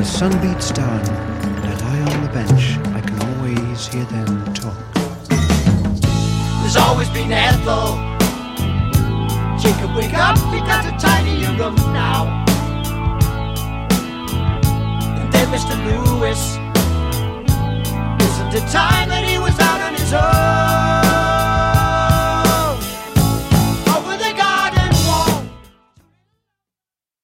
sun beats down and I lie on the bench, I can always hear them talk. There's always been Ethel. Jacob, wake up, we got a tiny room now. And then Mr. Lewis.